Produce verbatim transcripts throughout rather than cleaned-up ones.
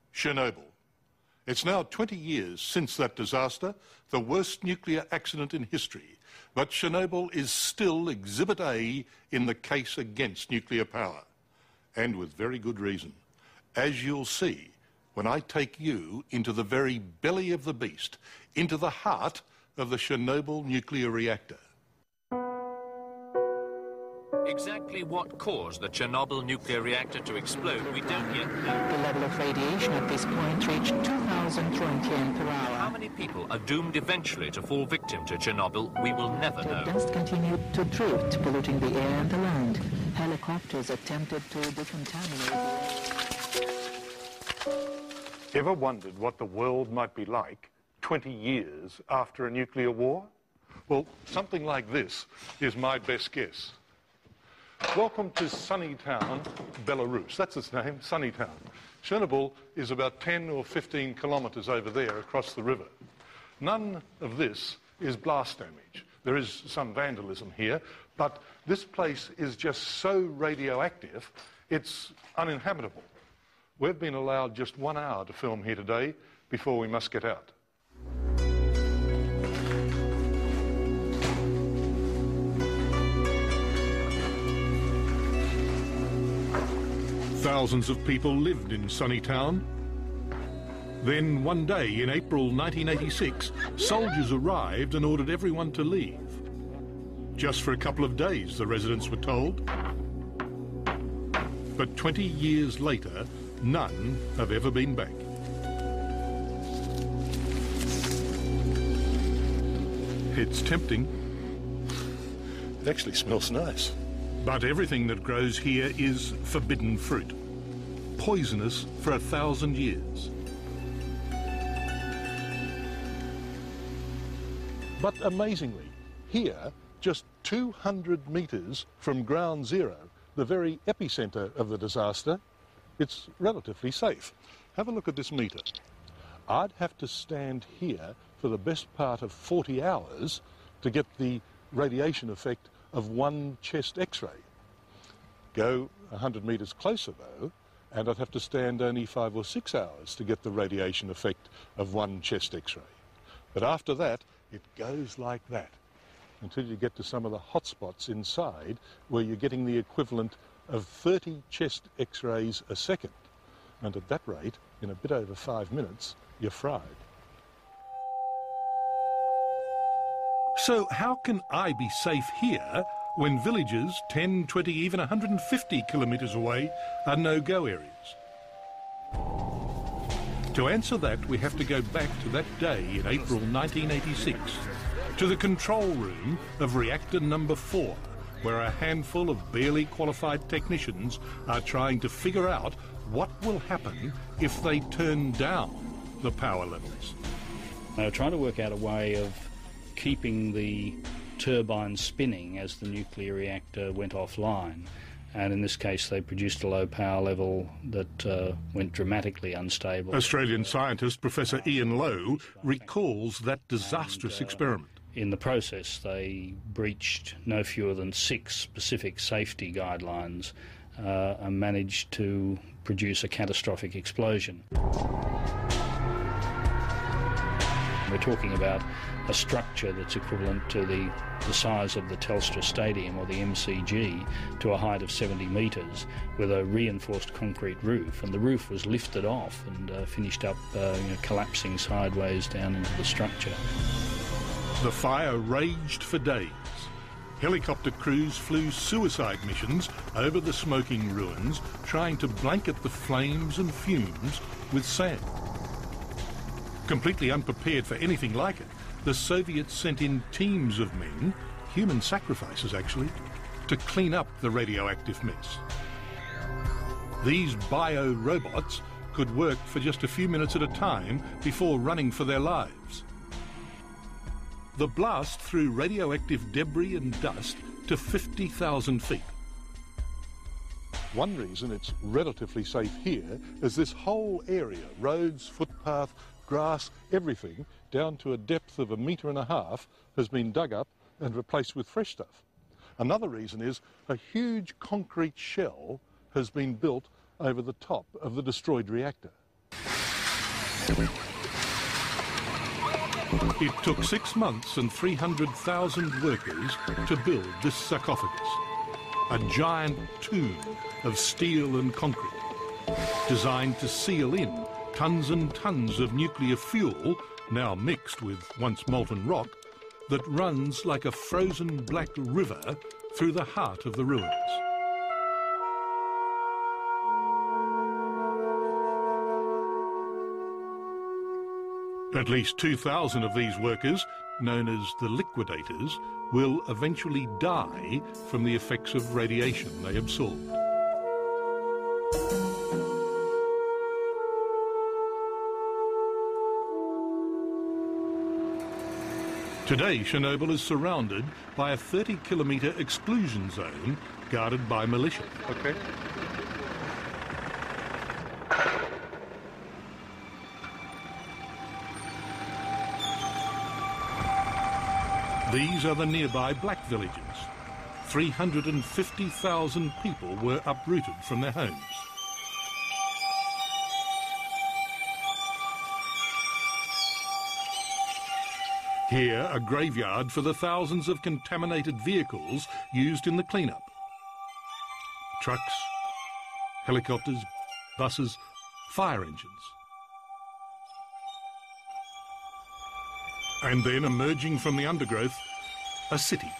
Chernobyl. It's now twenty years since that disaster, the worst nuclear accident in history. But Chernobyl is still Exhibit A in the case against nuclear power. And with very good reason. As you'll see when I take you into the very belly of the beast, into the heart of the Chernobyl nuclear reactor. Exactly what caused the Chernobyl nuclear reactor to explode, we don't yet know. The level of radiation at this point reached two thousand twenty per hour. How many people are doomed eventually to fall victim to Chernobyl, we will never know. The dust continued to drift, polluting the air and the land. Helicopters attempted to decontaminate the air. Ever wondered what the world might be like twenty years after a nuclear war? Well, something like this is my best guess. Welcome to sunny town, Belarus. That's its name, sunny town. Chernobyl is about ten or fifteen kilometres over there across the river. None of this is blast damage. There is some vandalism here, but this place is just so radioactive, it's uninhabitable. We've been allowed just one hour to film here today before we must get out. Thousands of people lived in sunny town. Then one day in April nineteen eighty-six, soldiers arrived and ordered everyone to leave. Just for a couple of days, the residents were told. But twenty years later, none have ever been back. It's tempting. It actually smells nice. But everything that grows here is forbidden fruit, poisonous for a thousand years. But amazingly, here, just two hundred metres from ground zero, the very epicentre of the disaster, it's relatively safe. Have a look at this meter. I'd have to stand here for the best part of forty hours to get the radiation effect of one chest X-ray. Go one hundred metres closer, though, and I'd have to stand only five or six hours to get the radiation effect of one chest X-ray. But after that, it goes like that, until you get to some of the hot spots inside, where you're getting the equivalent of thirty chest X-rays a second. And at that rate, in a bit over five minutes, you're fried. So how can I be safe here when villages ten, twenty, even one hundred fifty kilometres away are no-go areas? To answer that, we have to go back to that day in April nineteen eighty-six, to the control room of reactor number four, where a handful of barely qualified technicians are trying to figure out what will happen if they turn down the power levels. They were trying to work out a way of keeping the turbine spinning as the nuclear reactor went offline. And in this case, they produced a low power level that uh, went dramatically unstable. Australian scientist Professor Ian Lowe recalls that disastrous and, uh, experiment. In the process, they breached no fewer than six specific safety guidelines uh, and managed to produce a catastrophic explosion. We're talking about a structure that's equivalent to the, the size of the Telstra Stadium or the M C G, to a height of seventy metres, with a reinforced concrete roof, and the roof was lifted off and uh, finished up uh, you know, collapsing sideways down into the structure. The fire raged for days. Helicopter crews flew suicide missions over the smoking ruins, trying to blanket the flames and fumes with sand. Completely unprepared for anything like it, the Soviets sent in teams of men, human sacrifices actually, to clean up the radioactive mess. These bio-robots could work for just a few minutes at a time before running for their lives. The blast threw radioactive debris and dust to fifty thousand feet. One reason it's relatively safe here is this whole area, roads, footpath, grass, everything, down to a depth of a metre and a half, has been dug up and replaced with fresh stuff. Another reason is a huge concrete shell has been built over the top of the destroyed reactor. It took six months and three hundred thousand workers to build this sarcophagus, a giant tomb of steel and concrete, designed to seal in tons and tons of nuclear fuel, now mixed with once molten rock, that runs like a frozen black river through the heart of the ruins. At least two thousand of these workers, known as the liquidators, will eventually die from the effects of radiation they absorbed. Today, Chernobyl is surrounded by a thirty kilometre exclusion zone guarded by militia. Okay. These are the nearby black villages. three hundred fifty thousand people were uprooted from their homes. Here, a graveyard for the thousands of contaminated vehicles used in the cleanup. Trucks, helicopters, buses, fire engines. And then, emerging from the undergrowth, a city.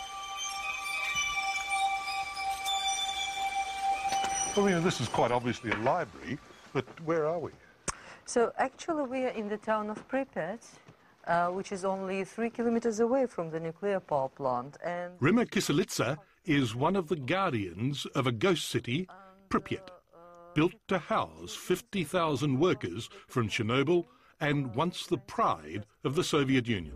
Well, you know, this is quite obviously a library, but where are we? So actually we are in the town of Pripyat, uh, which is only three kilometers away from the nuclear power plant. And Rima Kiselitsa is one of the guardians of a ghost city, Pripyat, built to house fifty thousand workers from Chernobyl and once the pride of the Soviet Union.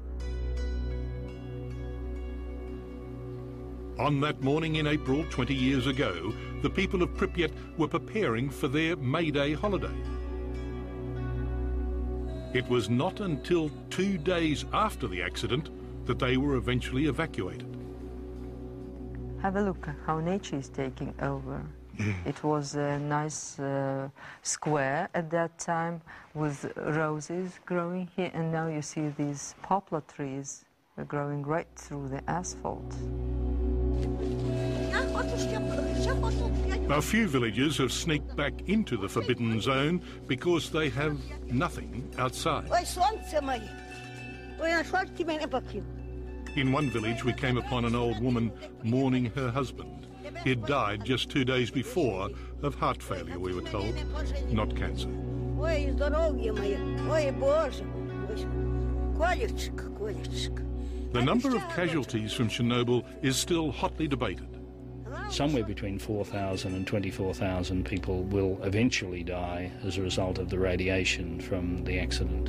On that morning in April twenty years ago, the people of Pripyat were preparing for their May Day holiday. It was not until two days after the accident that they were eventually evacuated. have a look at how nature is taking over. It was a nice uh, square at that time with roses growing here, and now you see these poplar trees growing right through the asphalt. A few villagers have sneaked back into the forbidden zone because they have nothing outside. In one village, we came upon an old woman mourning her husband. He had died just two days before of heart failure, we were told, not cancer. The number of casualties from Chernobyl is still hotly debated. Somewhere between four thousand and twenty-four thousand people will eventually die as a result of the radiation from the accident.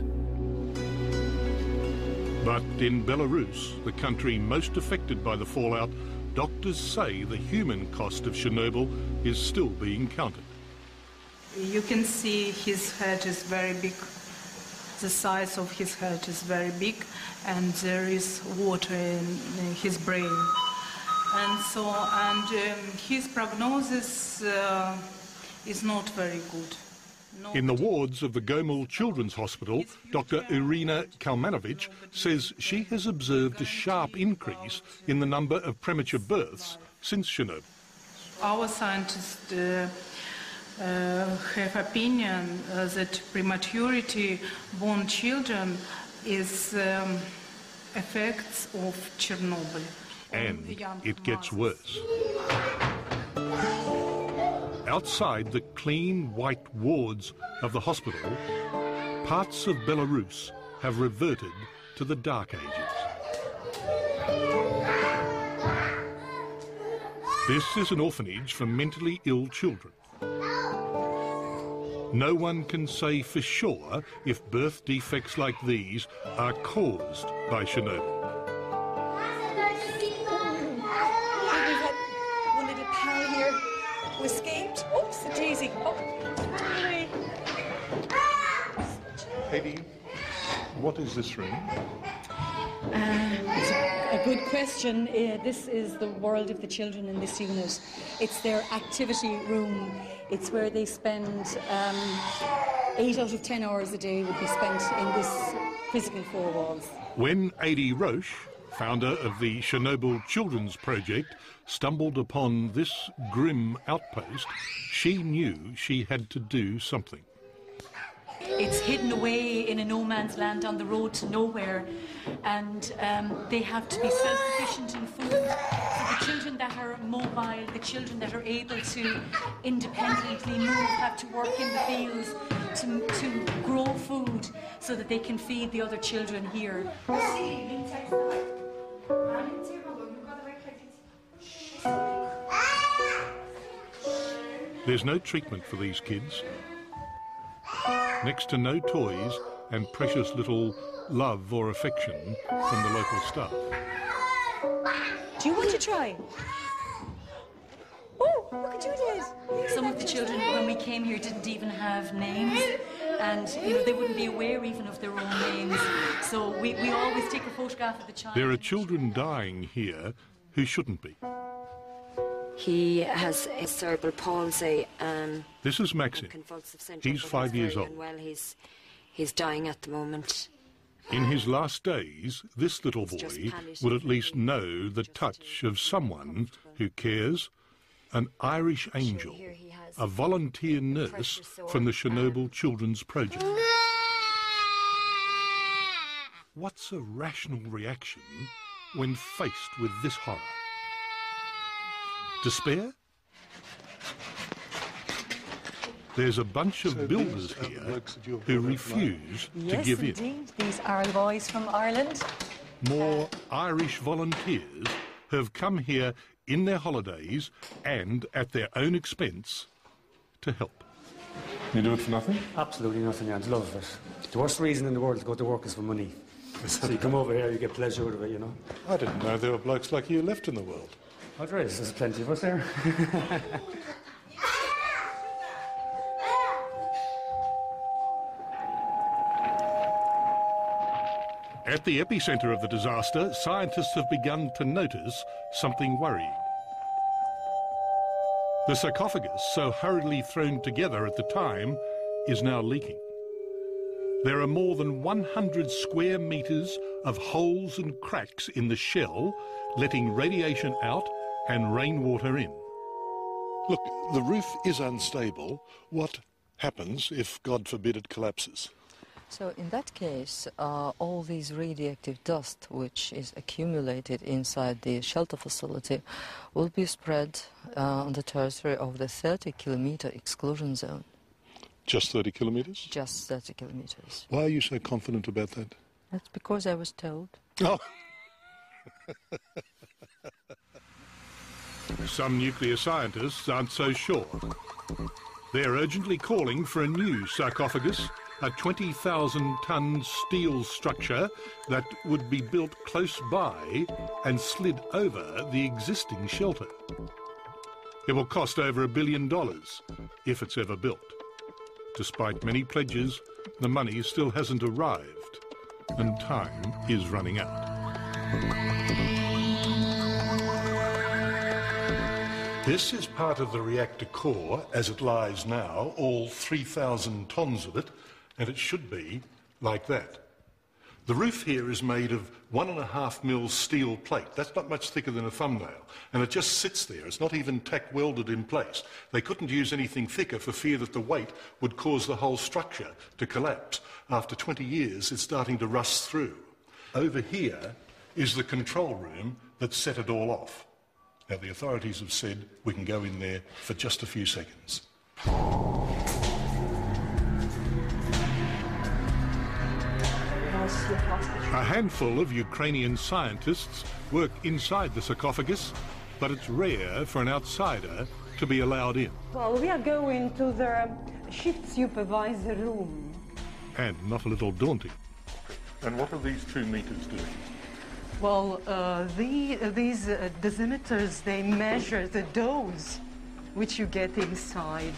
But in Belarus, the country most affected by the fallout, doctors say the human cost of Chernobyl is still being counted. You can see his head is very big. The size of his head is very big, and there is water in his brain. And so, and um, his prognosis uh, is not very good. Not in the wards of the Gomel Children's Hospital, Doctor Irina Kalmanovich says she has observed a sharp increase in the number of premature births since Chernobyl. Our scientists uh, uh, have opinion uh, that prematurity born children is um, effects of Chernobyl. And it gets worse. Outside the clean white wards of the hospital, parts of Belarus have reverted to the Dark Ages. This is an orphanage for mentally ill children. No one can say for sure if birth defects like these are caused by Chernobyl. Escaped. Oops, the daisy. Oh. Katie, what is this room? Uh, it's a, a good question. Uh, this is the world of the children in this unit. It's their activity room. It's where they spend um, eight out of ten hours a day would be spent in this physical four walls. When Adi Roche, founder of the Chernobyl Children's Project, stumbled upon this grim outpost, she knew she had to do something. It's hidden away in a no man's land on the road to nowhere, and um, they have to be self-sufficient in food. So the children that are mobile, the children that are able to independently move, have to work in the fields to, to grow food so that they can feed the other children here. There's no treatment for these kids. Next to no toys and precious little love or affection from the local staff. Do you want to try? Oh, look at you, Dad. Some of the children, when we came here, didn't even have names, and you know they wouldn't be aware even of their own names. So we, we always take a photograph of the child. There are children dying here who shouldn't be. He has a cerebral palsy. Um, this is Maxim. He's five years old. Well, he's he's dying at the moment. In his last days, this little boy would at least know the touch of someone who cares. An Irish angel, a volunteer nurse from the Chernobyl Children's Project. What's a rational reaction when faced with this horror? Despair? There's a bunch of so builders here who refuse yes, to give indeed. in. These are the boys from Ireland. More Irish volunteers have come here in their holidays and at their own expense to help. You do it for nothing? Absolutely nothing, yeah. I love it. The worst reason in the world to go to work is for money. So you come over here, you get pleasure out of it, you know. I didn't know there were blokes like you left in the world. Oh, there is. There's plenty of us there. At the epicentre of the disaster, scientists have begun to notice something worrying. The sarcophagus, so hurriedly thrown together at the time, is now leaking. There are more than one hundred square metres of holes and cracks in the shell, letting radiation out and rainwater in. Look, the roof is unstable. What happens if, God forbid, it collapses? So in that case, uh, all these radioactive dust which is accumulated inside the shelter facility will be spread uh, on the territory of the thirty kilometre exclusion zone. Just thirty kilometres? Just thirty kilometres. Why are you so confident about that? That's because I was told. Oh. Some nuclear scientists aren't so sure. They're urgently calling for a new sarcophagus, a twenty thousand tonne steel structure that would be built close by and slid over the existing shelter. It will cost over a billion dollars if it's ever built. Despite many pledges, the money still hasn't arrived, and time is running out. This is part of the reactor core as it lies now, all three thousand tonnes of it, and it should be like that. The roof here is made of one and a half mil steel plate. That's not much thicker than a thumbnail, and it just sits there. It's not even tack welded in place. They couldn't use anything thicker for fear that the weight would cause the whole structure to collapse. After twenty years, it's starting to rust through. Over here is the control room that set it all off. Now, the authorities have said we can go in there for just a few seconds. A handful of Ukrainian scientists work inside the sarcophagus, but it's rare for an outsider to be allowed in. Well, we are going to the shift supervisor room. And not a little daunting. And what are these two meters doing? Well, uh, the, uh, these uh, dosimeters, they measure the dose which you get inside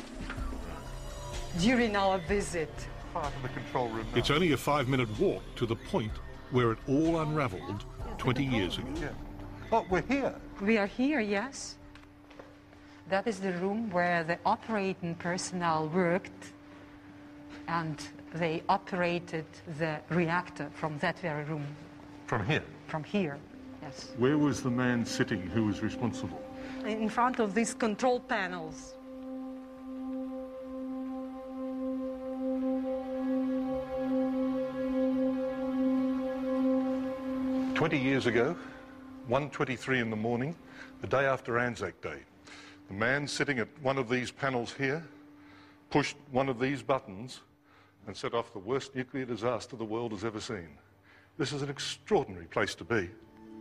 during our visit. Part of the control room. It's only a five-minute walk to the point where it all unravelled twenty years ago. Yeah. Oh, we're here. We are here, yes. That is the room where the operating personnel worked and they operated the reactor from that very room. From here? From here, yes. Where was the man sitting who was responsible? In front of these control panels. Twenty years ago, one twenty-three in the morning, the day after Anzac Day, the man sitting at one of these panels here pushed one of these buttons and set off the worst nuclear disaster the world has ever seen. This is an extraordinary place to be.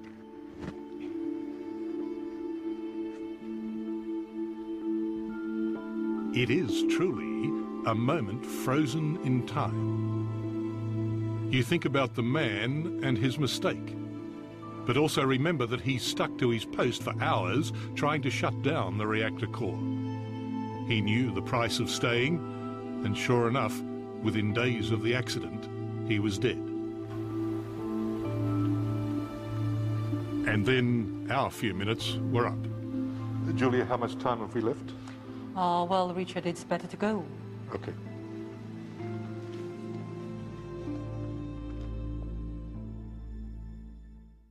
It is truly a moment frozen in time. You think about the man and his mistake, but also remember that he stuck to his post for hours trying to shut down the reactor core. He knew the price of staying, and sure enough, within days of the accident, he was dead. And then our few minutes were up. Julia, how much time have we left? Uh, well, Richard, it's better to go. Okay.